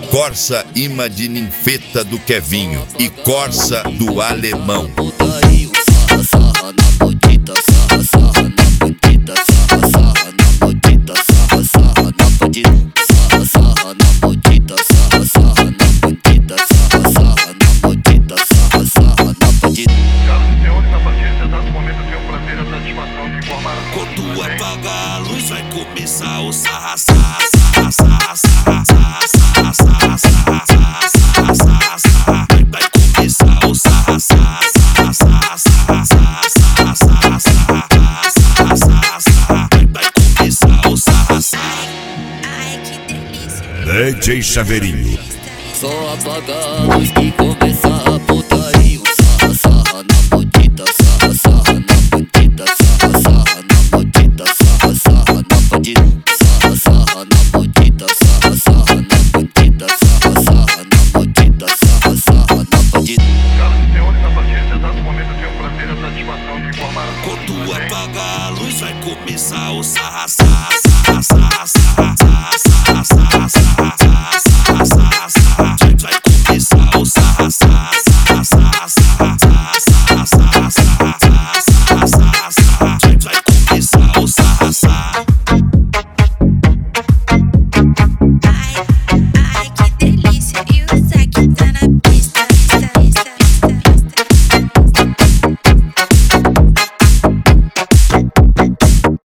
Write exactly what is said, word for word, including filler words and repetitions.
Corsa imã de ninfeta do Kevinho e Corsa do Alemão. Sarra, sarra na bandida, sarra, sarra na bandida, sarra, sarra na bandida, sarra, sarra na bandida, sarra, sarra na bandida, sarra, sarra na bandida, sarra, sarra na bandida, sarra, sarra na bandida. Caso se une na partida, dado momento tenho o prazer e a satisfação de informar. Quando apagar a luz vai começar o sarra, sarra, sarra, sarra, sarra, sarra, sarra, sarra, sarra, sarra, sarra, sarra. Vai começar o sarra, sarra, sarra, sarra, sarra, sarra, sarra, sarra, sarra, sarra, sarra. Vai começar o sarra, sarra. Ai, que delícia. D J Chaveirinho. Só apagar a luz que começar a putaria. Sarra, sarra na bandida, sarra, sarra na bandida, sarra, sarra na bandida, sarra, sarra na bandida, sarra, sarra na bandida, sarra, sarra na bandida, sarra, sarra na bandida, sarra, sarra na bandida. Caso se une na partida, dado momento tenho o prazer e a satisfação de informar. Quando apagar a luz vai começar o sarra, sarra, sarra, sarra, sarra, sarra, sarra, sarra, sarra.